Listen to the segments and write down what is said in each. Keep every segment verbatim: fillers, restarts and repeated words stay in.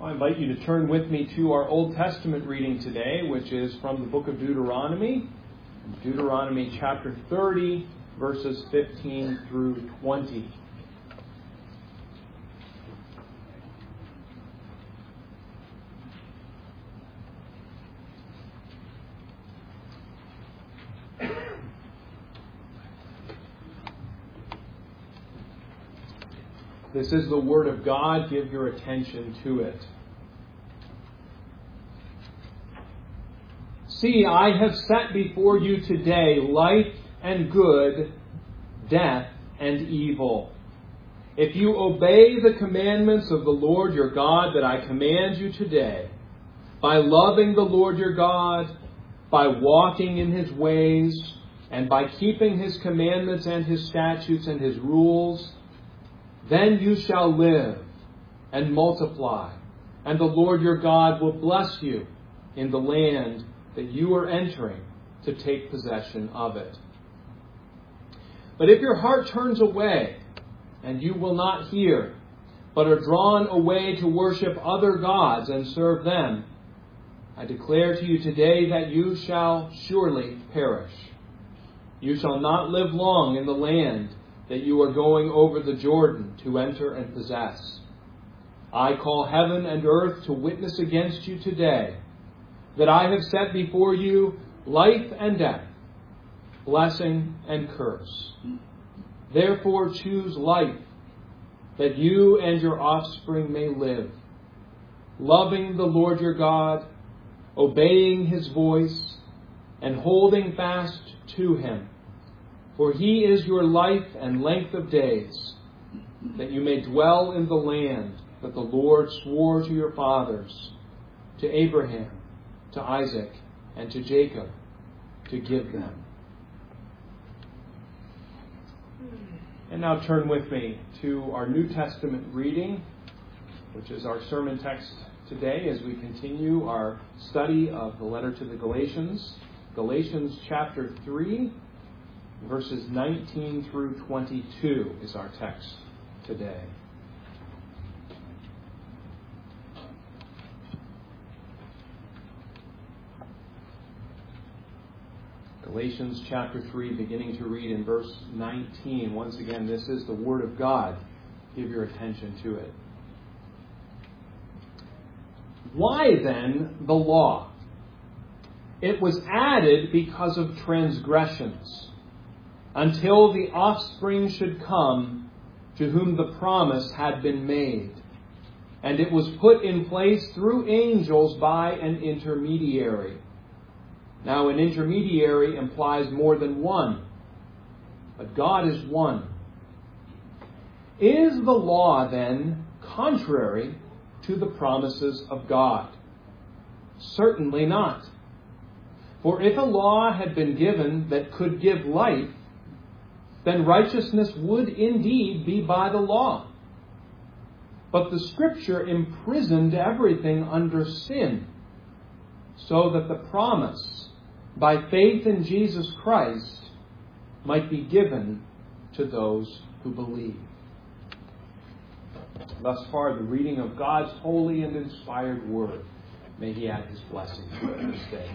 I invite you to turn with me to our Old Testament reading today, which is from the book of Deuteronomy, Deuteronomy chapter thirty, verses fifteen through twenty. This is the Word of God. Give your attention to it. See, I have set before you today life and good, death and evil. If you obey the commandments of the Lord your God that I command you today, by loving the Lord your God, by walking in his ways, and by keeping his commandments and his statutes and his rules, then you shall live and multiply, and the Lord your God will bless you in the land that you are entering to take possession of it. But if your heart turns away, and you will not hear, but are drawn away to worship other gods and serve them, I declare to you today that you shall surely perish. You shall not live long in the land that you are going over the Jordan to enter and possess. I call heaven and earth to witness against you today that I have set before you life and death, blessing and curse. Therefore choose life, that you and your offspring may live, loving the Lord your God, obeying his voice, and holding fast to him. For he is your life and length of days, that you may dwell in the land that the Lord swore to your fathers, to Abraham, to Isaac, and to Jacob, to give them. And now turn with me to our New Testament reading, which is our sermon text today as we continue our study of the letter to the Galatians. Galatians chapter three, verses nineteen through twenty-two is our text today. Galatians chapter three, beginning to read in verse nineteen. Once again, this is the Word of God. Give your attention to it. Why then the law? It was added because of transgressions, until the offspring should come to whom the promise had been made. And it was put in place through angels by an intermediary. Now, an intermediary implies more than one, but God is one. Is the law, then, contrary to the promises of God? Certainly not. For if a law had been given that could give life, then righteousness would indeed be by the law. But the Scripture imprisoned everything under sin, so that the promise, by faith in Jesus Christ, might be given to those who believe. Thus far, the reading of God's holy and inspired Word. May He add His blessing to it this day.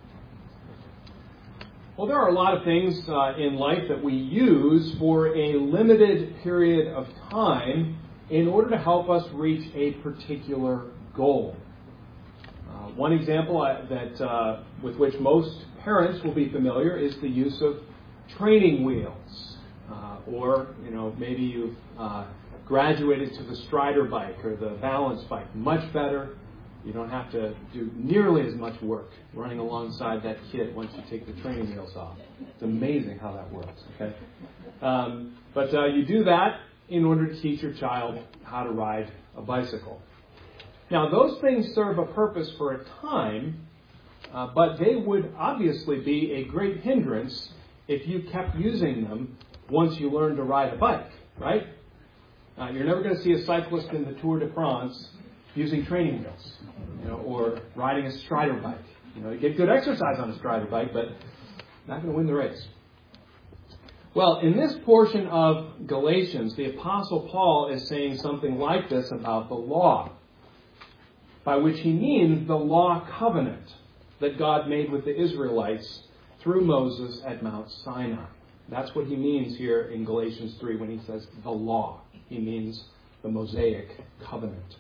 Well, there are a lot of things uh, in life that we use for a limited period of time in order to help us reach a particular goal. Uh, one example uh, that uh, with which most parents will be familiar is the use of training wheels. Uh, or, you know, maybe you've uh, graduated to the Strider bike or the balance bike. Much better. You don't have to do nearly as much work running alongside that kid once you take the training wheels off. It's amazing how that works. Okay, um, but uh, you do that in order to teach your child how to ride a bicycle. Now, those things serve a purpose for a time, uh, but they would obviously be a great hindrance if you kept using them once you learned to ride a bike, right? Uh, you're never going to see a cyclist in the Tour de France using training wheels, you know, or riding a Strider bike. You know, you get good exercise on a Strider bike, but not going to win the race. Well, in this portion of Galatians, the Apostle Paul is saying something like this about the law. by which he means the law covenant that God made with the Israelites through Moses at Mount Sinai. That's what he means here in Galatians three when he says the law. He means the Mosaic covenant.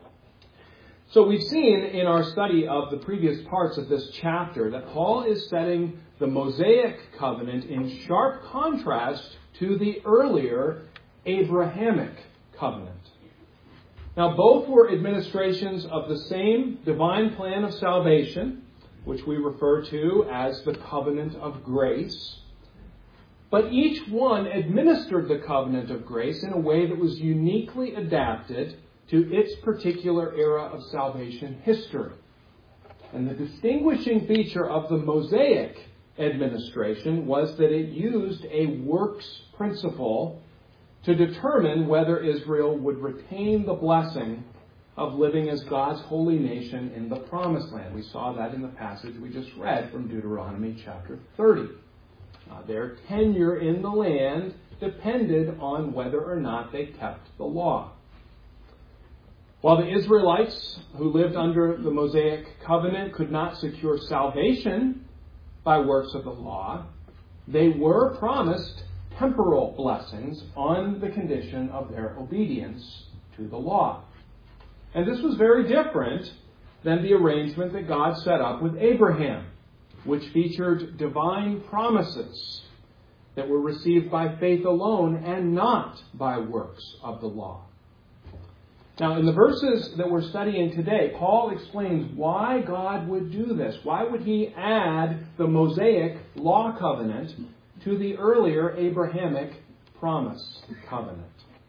So we've seen in our study of the previous parts of this chapter that Paul is setting the Mosaic covenant in sharp contrast to the earlier Abrahamic covenant. Now, both were administrations of the same divine plan of salvation, which we refer to as the covenant of grace. But each one administered the covenant of grace in a way that was uniquely adapted to its particular era of salvation history. And the distinguishing feature of the Mosaic administration was that it used a works principle to determine whether Israel would retain the blessing of living as God's holy nation in the Promised Land. We saw that in the passage we just read from Deuteronomy chapter thirty. Uh, their tenure in the land depended on whether or not they kept the law. While the Israelites who lived under the Mosaic covenant could not secure salvation by works of the law, they were promised temporal blessings on the condition of their obedience to the law. And this was very different than the arrangement that God set up with Abraham, which featured divine promises that were received by faith alone and not by works of the law. Now, in the verses that we're studying today, Paul explains why God would do this. Why would he add the Mosaic law covenant to the earlier Abrahamic promise covenant?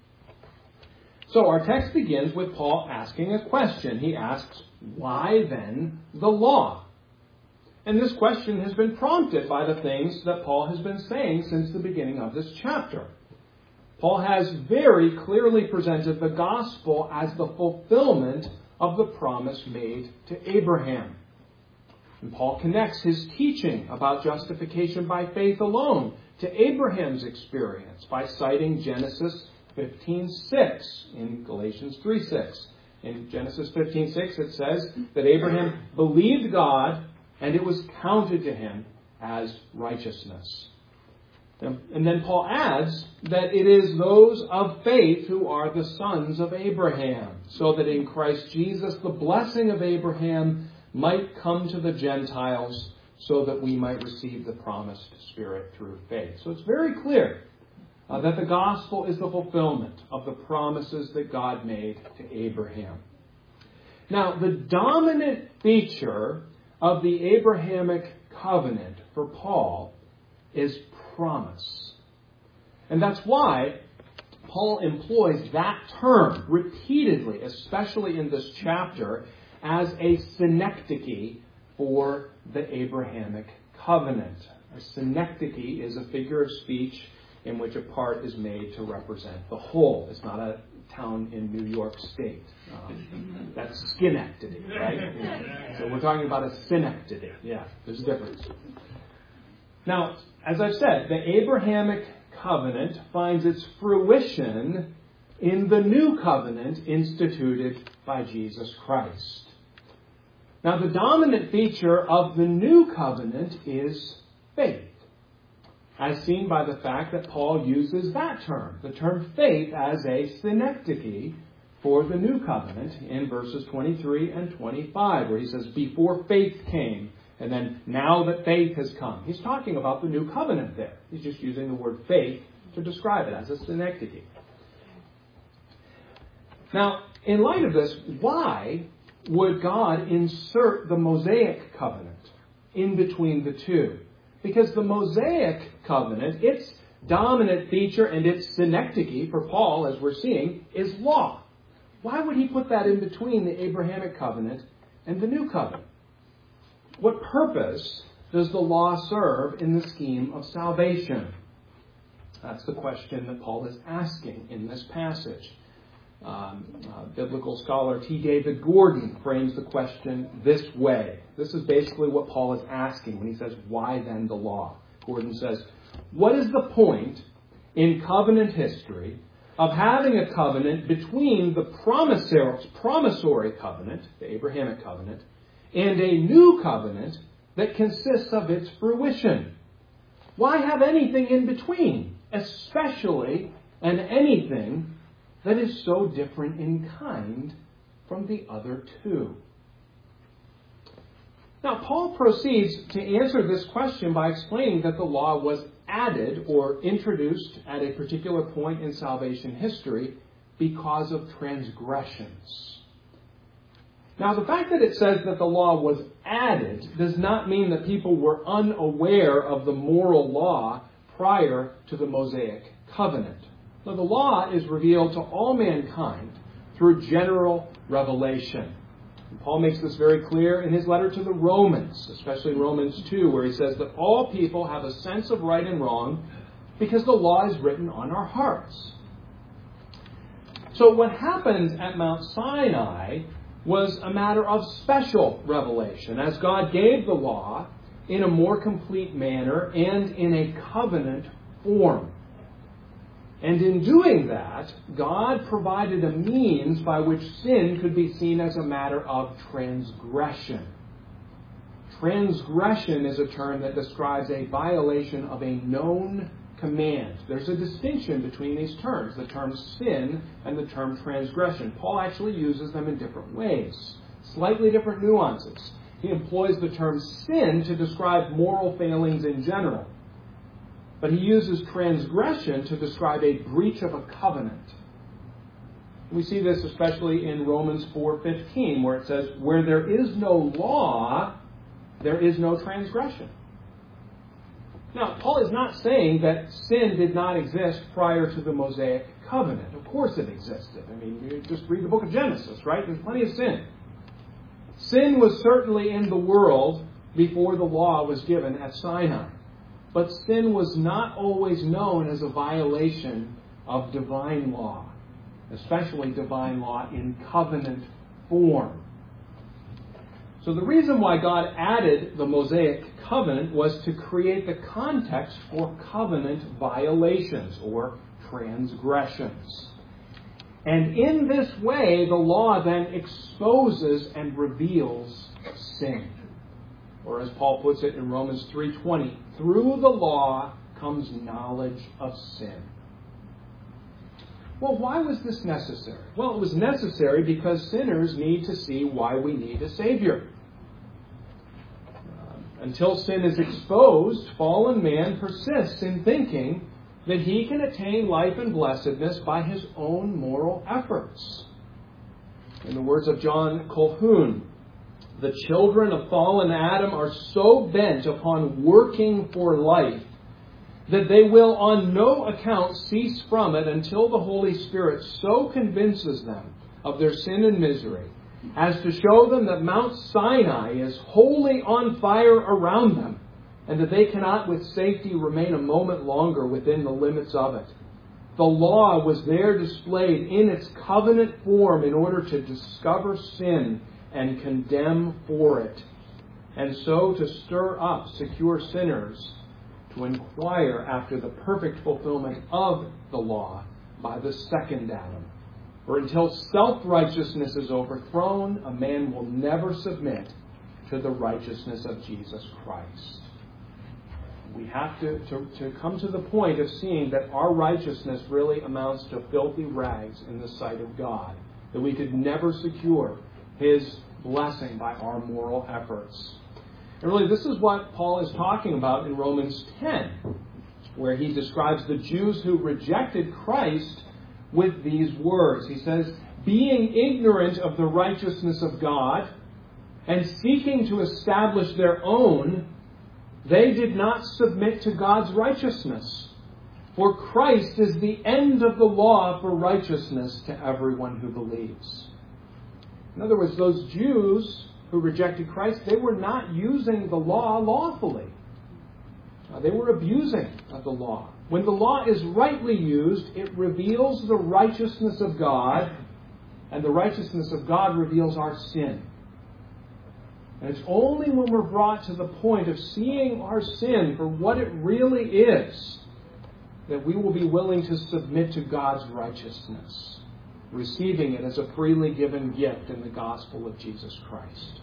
So our text begins with Paul asking a question. He asks, why then the law? And this question has been prompted by the things that Paul has been saying since the beginning of this chapter. Paul has very clearly presented the gospel as the fulfillment of the promise made to Abraham. And Paul connects his teaching about justification by faith alone to Abraham's experience by citing Genesis fifteen six in Galatians three six. In Genesis fifteen six it says that Abraham believed God and it was counted to him as righteousness. And then Paul adds that it is those of faith who are the sons of Abraham, so that in Christ Jesus the blessing of Abraham might come to the Gentiles, so that we might receive the promised Spirit through faith. So it's very clear uh, that the gospel is the fulfillment of the promises that God made to Abraham. Now, the dominant feature of the Abrahamic covenant for Paul is promise. And that's why Paul employs that term repeatedly, especially in this chapter, as a synecdoche for the Abrahamic covenant. A synecdoche is a figure of speech in which a part is made to represent the whole. It's not a town in New York State. Um, that's Schenectady, right? Yeah. So we're talking about a synecdoche. Yeah, there's a difference. Now, as I've said, the Abrahamic covenant finds its fruition in the new covenant instituted by Jesus Christ. Now, the dominant feature of the new covenant is faith, as seen by the fact that Paul uses that term, the term faith, as a synecdoche for the new covenant in verses twenty-three and twenty-five, where he says, before faith came, and then now that faith has come. He's talking about the new covenant there. He's just using the word faith to describe it as a synecdoche. Now, in light of this, why would God insert the Mosaic covenant in between the two? Because the Mosaic covenant, its dominant feature and its synecdoche for Paul, as we're seeing, is law. Why would he put that in between the Abrahamic covenant and the new covenant? What purpose does the law serve in the scheme of salvation? That's the question that Paul is asking in this passage. Um, uh, biblical scholar T. David Gordon frames the question this way. This is basically what Paul is asking when he says, why then the law? Gordon says, what is the point in covenant history of having a covenant between the promissory, promissory covenant, the Abrahamic covenant, and a new covenant that consists of its fruition. Why have anything in between, especially and anything that is so different in kind from the other two? Now, Paul proceeds to answer this question by explaining that the law was added or introduced at a particular point in salvation history because of transgressions. Now, the fact that it says that the law was added does not mean that people were unaware of the moral law prior to the Mosaic covenant. Now, the law is revealed to all mankind through general revelation. And Paul makes this very clear in his letter to the Romans, especially Romans two, where he says that all people have a sense of right and wrong because the law is written on our hearts. So what happened at Mount Sinai was a matter of special revelation, as God gave the law in a more complete manner and in a covenant form. And in doing that, God provided a means by which sin could be seen as a matter of transgression. Transgression is a term that describes a violation of a known command. There's a distinction between these terms, the term sin and the term transgression. Paul actually uses them in different ways, slightly different nuances. He employs the term sin to describe moral failings in general. But he uses transgression to describe a breach of a covenant. We see this especially in Romans four fifteen, where it says, where there is no law, there is no transgression. Now, Paul is not saying that sin did not exist prior to the Mosaic covenant. Of course it existed. I mean, you just read the book of Genesis, right? There's plenty of sin. Sin was certainly in the world before the law was given at Sinai. But sin was not always known as a violation of divine law, especially divine law in covenant form. So the reason why God added the Mosaic covenant was to create the context for covenant violations or transgressions. And in this way, the law then exposes and reveals sin. Or as Paul puts it in Romans three twenty, through the law comes knowledge of sin. Well, why was this necessary? Well, it was necessary because sinners need to see why we need a Savior. Uh, until sin is exposed, fallen man persists in thinking that he can attain life and blessedness by his own moral efforts. In the words of John Colquhoun, the children of fallen Adam are so bent upon working for life that they will on no account cease from it until the Holy Spirit so convinces them of their sin and misery as to show them that Mount Sinai is wholly on fire around them and that they cannot with safety remain a moment longer within the limits of it. The law was there displayed in its covenant form in order to discover sin and condemn for it, and so to stir up secure sinners to inquire after the perfect fulfillment of the law by the second Adam. For until self-righteousness is overthrown, a man will never submit to the righteousness of Jesus Christ. We have to, to, to come to the point of seeing that our righteousness really amounts to filthy rags in the sight of God, that we could never secure His blessing by our moral efforts. And really, this is what Paul is talking about in Romans ten, where he describes the Jews who rejected Christ with these words. He says, being ignorant of the righteousness of God and seeking to establish their own, they did not submit to God's righteousness. For Christ is the end of the law for righteousness to everyone who believes. In other words, those Jews who rejected Christ, they were not using the law lawfully. Uh, they were abusing of the law. When the law is rightly used, it reveals the righteousness of God, and the righteousness of God reveals our sin. And it's only when we're brought to the point of seeing our sin for what it really is that we will be willing to submit to God's righteousness, receiving it as a freely given gift in the gospel of Jesus Christ.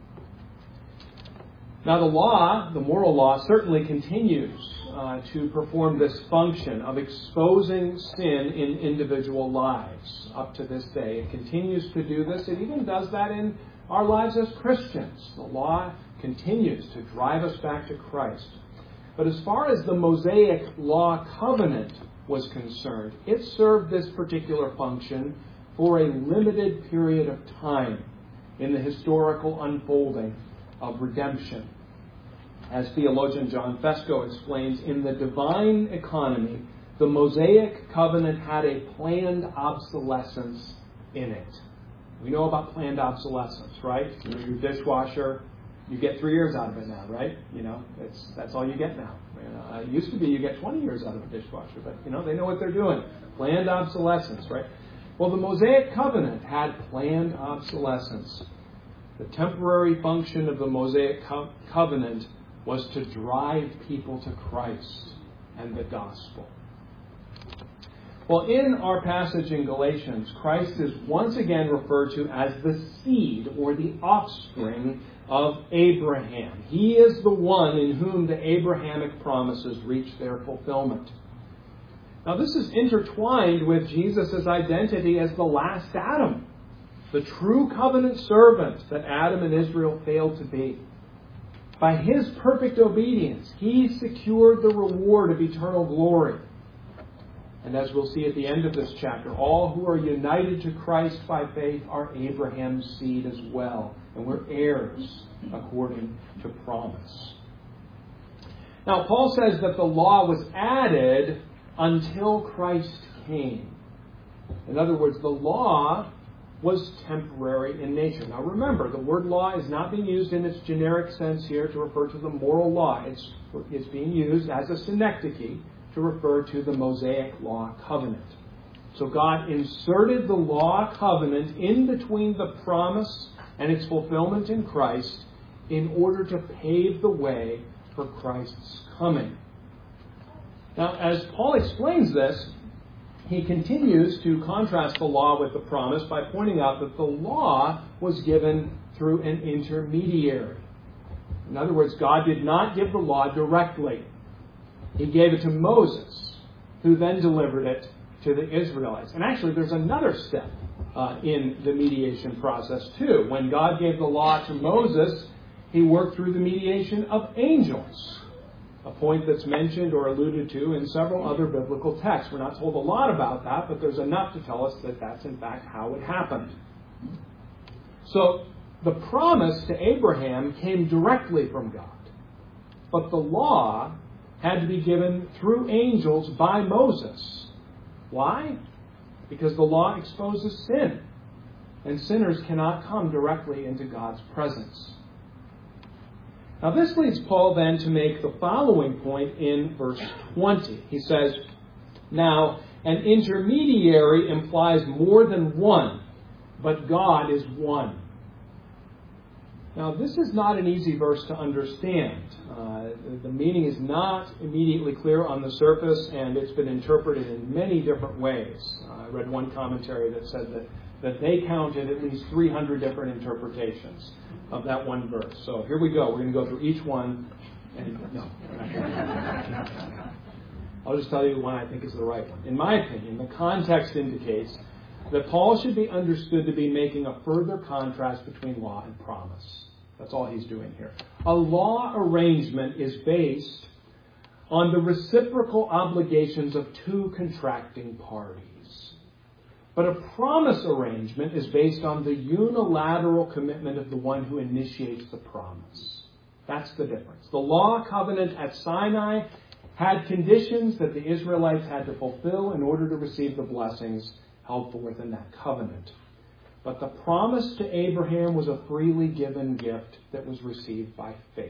Now the law, the moral law, certainly continues uh, to perform this function of exposing sin in individual lives up to this day. It continues to do this. It even does that in our lives as Christians. The law continues to drive us back to Christ. But as far as the Mosaic law covenant was concerned, it served this particular function for a limited period of time in the historical unfolding of redemption. As theologian John Fesko explains, in the divine economy, the Mosaic covenant had a planned obsolescence in it. We know about planned obsolescence, right? You know, your dishwasher, you get three years out of it now, right? You know, it's that's all you get now. Uh, it used to be you get twenty years out of a dishwasher, but, you know, they know what they're doing. Planned obsolescence, right? Well, the Mosaic covenant had planned obsolescence. The temporary function of the Mosaic co- covenant was to drive people to Christ and the gospel. Well, in our passage in Galatians, Christ is once again referred to as the seed or the offspring of Abraham. He is the one in whom the Abrahamic promises reach their fulfillment. Now, this is intertwined with Jesus' identity as the last Adam, the true covenant servant that Adam and Israel failed to be. By his perfect obedience, he secured the reward of eternal glory. And as we'll see at the end of this chapter, all who are united to Christ by faith are Abraham's seed as well. And we're heirs according to promise. Now, Paul says that the law was added until Christ came. In other words, the law was temporary in nature. Now remember, the word law is not being used in its generic sense here to refer to the moral law. It's, it's being used as a synecdoche to refer to the Mosaic law covenant. So God inserted the law covenant in between the promise and its fulfillment in Christ in order to pave the way for Christ's coming. Now, as Paul explains this, he continues to contrast the law with the promise by pointing out that the law was given through an intermediary. In other words, God did not give the law directly. He gave it to Moses, who then delivered it to the Israelites. And actually, there's another step uh, in the mediation process, too. When God gave the law to Moses, he worked through the mediation of angels, a point that's mentioned or alluded to in several other biblical texts. We're not told a lot about that, but there's enough to tell us that that's in fact how it happened. So the promise to Abraham came directly from God, but the law had to be given through angels by Moses. Why? Because the law exposes sin, and sinners cannot come directly into God's presence. Now this leads Paul then to make the following point in verse twenty. He says, "Now an intermediary implies more than one, but God is one." Now this is not an easy verse to understand. Uh, the meaning is not immediately clear on the surface, and it's been interpreted in many different ways. Uh, I read one commentary that said that, that they counted at least three hundred different interpretations of that one verse. So here we go. We're going to go through each one. And no, I'll just tell you one I think is the right one. In my opinion, the context indicates that Paul should be understood to be making a further contrast between law and promise. That's all he's doing here. A law arrangement is based on the reciprocal obligations of two contracting parties. But a promise arrangement is based on the unilateral commitment of the one who initiates the promise. That's the difference. The law covenant at Sinai had conditions that the Israelites had to fulfill in order to receive the blessings held forth in that covenant. But the promise to Abraham was a freely given gift that was received by faith.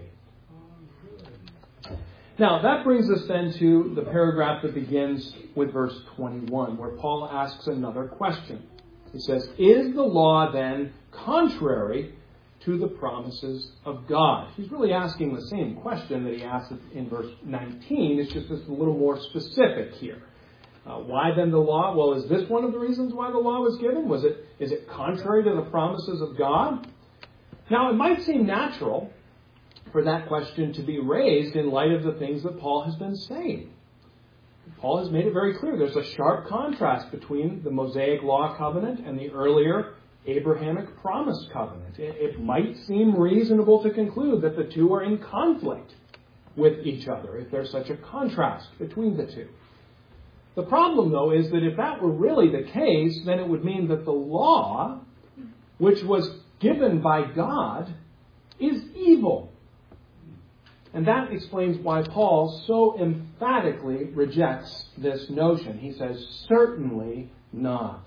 Now, that brings us then to the paragraph that begins with verse twenty-one, where Paul asks another question. He says, "Is the law then contrary to the promises of God. He's really asking the same question that he asked in verse nineteen. It's just it's a little more specific here. Uh, why then the law? Well, is this one of the reasons why the law was given? Was it, is it contrary to the promises of God? Now, it might seem natural for that question to be raised in light of the things that Paul has been saying. Paul has made it very clear there's a sharp contrast between the Mosaic law covenant and the earlier Abrahamic promise covenant. It, it might seem reasonable to conclude that the two are in conflict with each other if there's such a contrast between the two. The problem, though, is that if that were really the case, then it would mean that the law, which was given by God, is evil. And that explains why Paul so emphatically rejects this notion. He says, certainly not.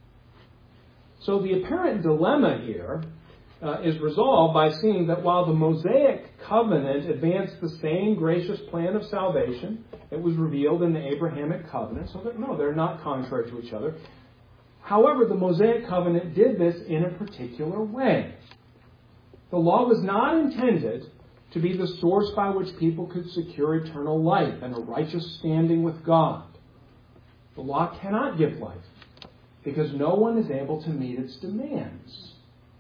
So the apparent dilemma here uh, is resolved by seeing that while the Mosaic covenant advanced the same gracious plan of salvation that was revealed in the Abrahamic covenant, so that no, they're not contrary to each other. However, the Mosaic covenant did this in a particular way. The law was not intended to be the source by which people could secure eternal life and a righteous standing with God. The law cannot give life because no one is able to meet its demands.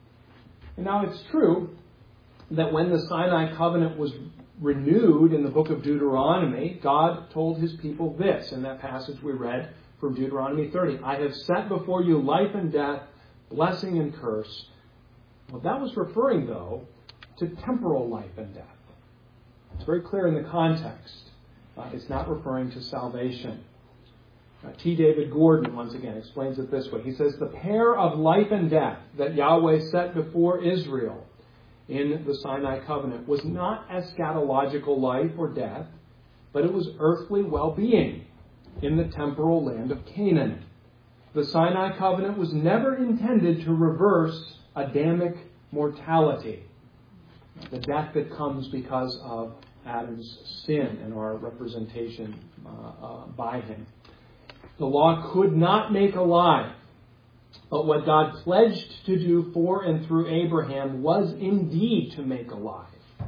And now it's true that when the Sinai covenant was renewed in the book of Deuteronomy, God told his people this in that passage we read from Deuteronomy thirty. I have set before you life and death, blessing and curse. Well, that was referring, though, to temporal life and death. It's very clear in the context. Uh, it's not referring to salvation. Uh, T. David Gordon, once again, explains it this way. He says, the pair of life and death that Yahweh set before Israel in the Sinai covenant was not eschatological life or death, but it was earthly well-being in the temporal land of Canaan. The Sinai covenant was never intended to reverse Adamic mortality, the death that comes because of Adam's sin and our representation uh, uh, by him. The law could not make alive, but what God pledged to do for and through Abraham was indeed to make alive.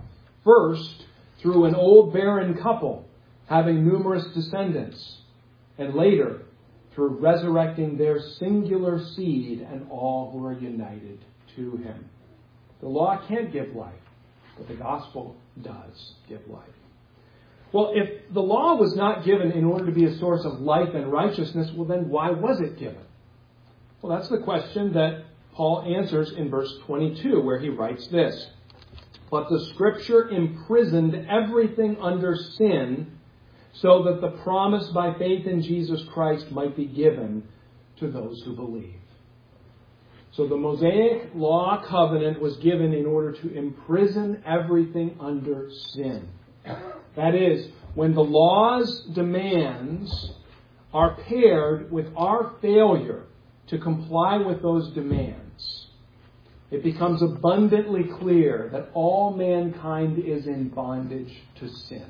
First, through an old barren couple having numerous descendants, and later, through resurrecting their singular seed and all who are united to him. The law can't give life, but the gospel does give life. Well, if the law was not given in order to be a source of life and righteousness, well then why was it given? Well, that's the question that Paul answers in verse twenty-two, where he writes this. But the Scripture imprisoned everything under sin, so that the promise by faith in Jesus Christ might be given to those who believe. So the Mosaic law covenant was given in order to imprison everything under sin. That is, when the law's demands are paired with our failure to comply with those demands, it becomes abundantly clear that all mankind is in bondage to sin.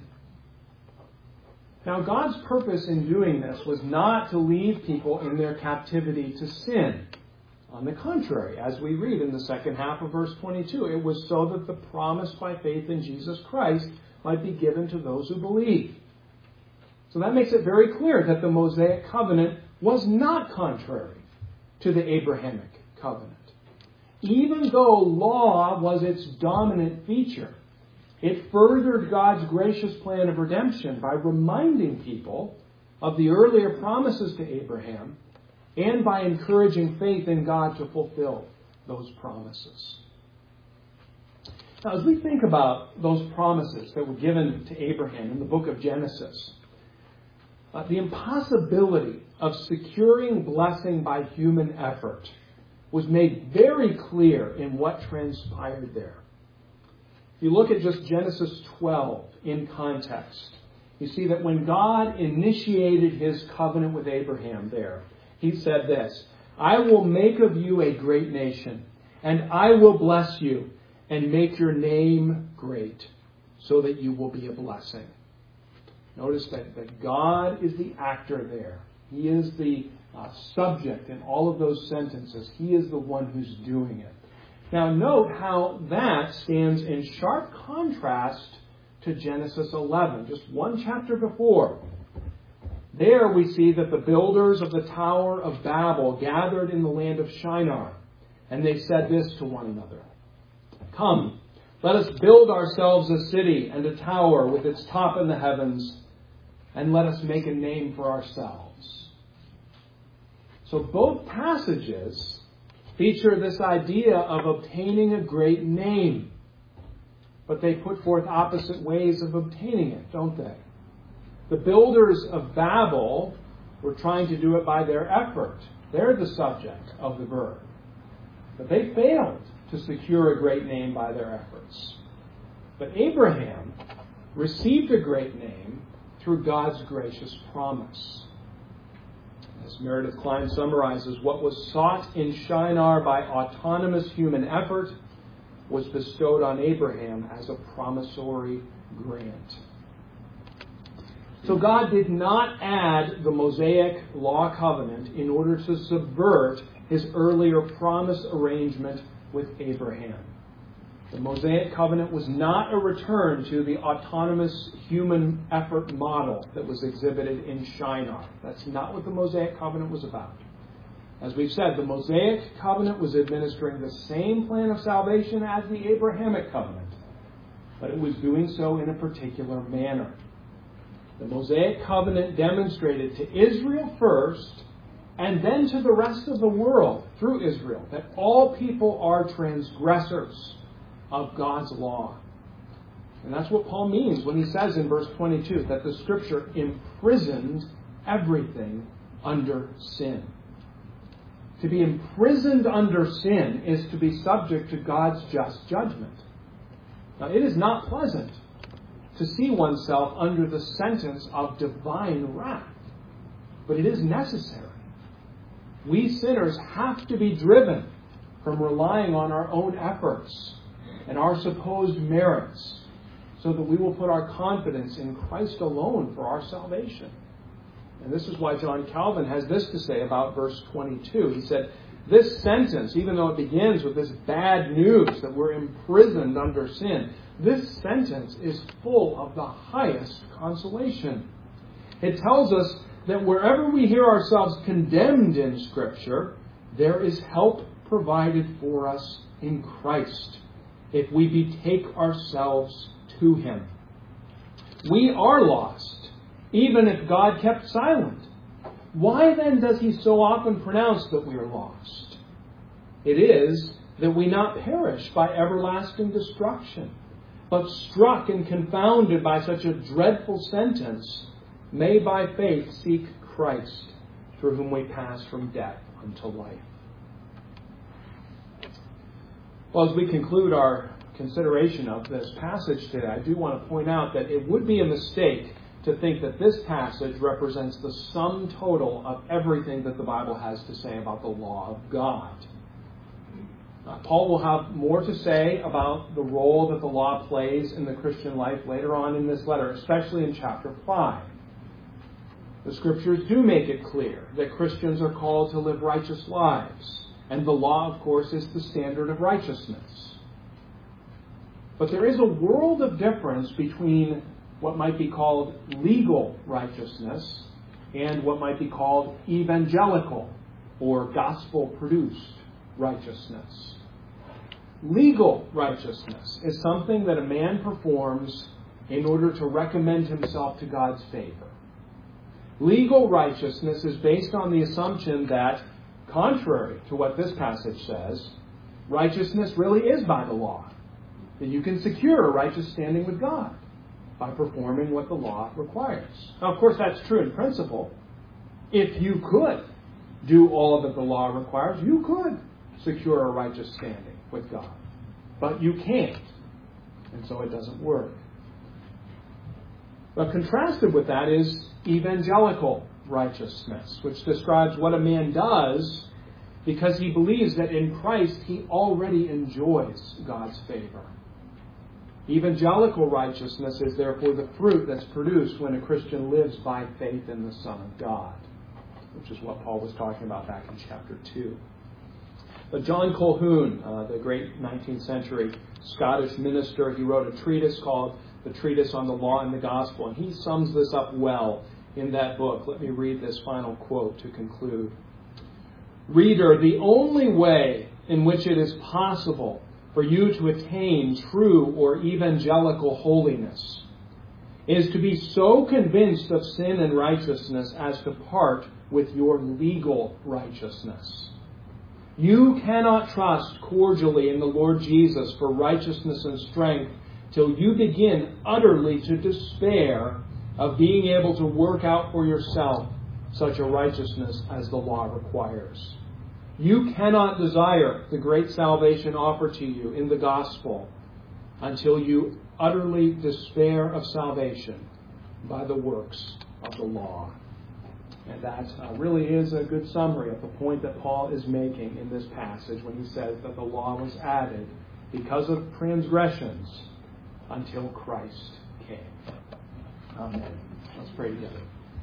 Now, God's purpose in doing this was not to leave people in their captivity to sin. On the contrary, as we read in the second half of verse twenty-two, it was so that the promise by faith in Jesus Christ might be given to those who believe. So that makes it very clear that the Mosaic covenant was not contrary to the Abrahamic covenant. Even though law was its dominant feature, it furthered God's gracious plan of redemption by reminding people of the earlier promises to Abraham and by encouraging faith in God to fulfill those promises. Now, as we think about those promises that were given to Abraham in the book of Genesis, uh, the impossibility of securing blessing by human effort was made very clear in what transpired there. If you look at just Genesis twelve in context, you see that when God initiated his covenant with Abraham there, he said this, I will make of you a great nation, and I will bless you and make your name great, so that you will be a blessing. Notice that, that God is the actor there. He is the uh, subject in all of those sentences. He is the one who's doing it. Now note how that stands in sharp contrast to Genesis eleven, just one chapter before. There we see that the builders of the Tower of Babel gathered in the land of Shinar, and they said this to one another: "Come, let us build ourselves a city and a tower with its top in the heavens, and let us make a name for ourselves." So both passages feature this idea of obtaining a great name. But they put forth opposite ways of obtaining it, don't they? The builders of Babel were trying to do it by their effort. They're the subject of the verb. But they failed to secure a great name by their efforts. But Abraham received a great name through God's gracious promise. As Meredith Kline summarizes, what was sought in Shinar by autonomous human effort was bestowed on Abraham as a promissory grant. So God did not add the Mosaic law covenant in order to subvert his earlier promise arrangement with Abraham. The Mosaic covenant was not a return to the autonomous human effort model that was exhibited in Shinar. That's not what the Mosaic covenant was about. As we've said, the Mosaic covenant was administering the same plan of salvation as the Abrahamic covenant, but it was doing so in a particular manner. The Mosaic covenant demonstrated to Israel first, and then to the rest of the world through Israel, that all people are transgressors of God's law. And that's what Paul means when he says in verse twenty-two that the Scripture imprisoned everything under sin. To be imprisoned under sin is to be subject to God's just judgment. Now, it is not pleasant to see oneself under the sentence of divine wrath, but it is necessary. We sinners have to be driven from relying on our own efforts and our supposed merits, so that we will put our confidence in Christ alone for our salvation. And this is why John Calvin has this to say about verse twenty-two. He said, this sentence, even though it begins with this bad news that we're imprisoned under sin, this sentence is full of the highest consolation. It tells us that wherever we hear ourselves condemned in Scripture, there is help provided for us in Christ, if we betake ourselves to Him. We are lost, even if God kept silent. Why then does He so often pronounce that we are lost? It is that we not perish by everlasting destruction, but struck and confounded by such a dreadful sentence, may by faith seek Christ, through whom we pass from death unto life. Well, as we conclude our consideration of this passage today, I do want to point out that it would be a mistake to think that this passage represents the sum total of everything that the Bible has to say about the law of God. Uh, Paul will have more to say about the role that the law plays in the Christian life later on in this letter, especially in chapter five. The Scriptures do make it clear that Christians are called to live righteous lives, and the law, of course, is the standard of righteousness. But there is a world of difference between what might be called legal righteousness and what might be called evangelical or gospel-produced righteousness. Legal righteousness is something that a man performs in order to recommend himself to God's favor. Legal righteousness is based on the assumption that, contrary to what this passage says, righteousness really is by the law. That you can secure a righteous standing with God by performing what the law requires. Now, of course, that's true in principle. If you could do all that the law requires, you could secure a righteous standing with God. But you can't. And so it doesn't work. But contrasted with that is evangelical righteousness, which describes what a man does because he believes that in Christ he already enjoys God's favor. Evangelical righteousness is therefore the fruit that's produced when a Christian lives by faith in the Son of God, which is what Paul was talking about back in chapter two. But John Colquhoun, uh, the great nineteenth century Scottish minister, he wrote a treatise called The Treatise on the Law and the Gospel, and he sums this up well in that book. Let me read this final quote to conclude. Reader, the only way in which it is possible for you to attain true or evangelical holiness is to be so convinced of sin and righteousness as to part with your legal righteousness. You cannot trust cordially in the Lord Jesus for righteousness and strength till you begin utterly to despair of being able to work out for yourself such a righteousness as the law requires. You cannot desire the great salvation offered to you in the gospel until you utterly despair of salvation by the works of the law. And that uh, really is a good summary of the point that Paul is making in this passage when he says that the law was added because of transgressions until Christ came. Amen. Let's pray together.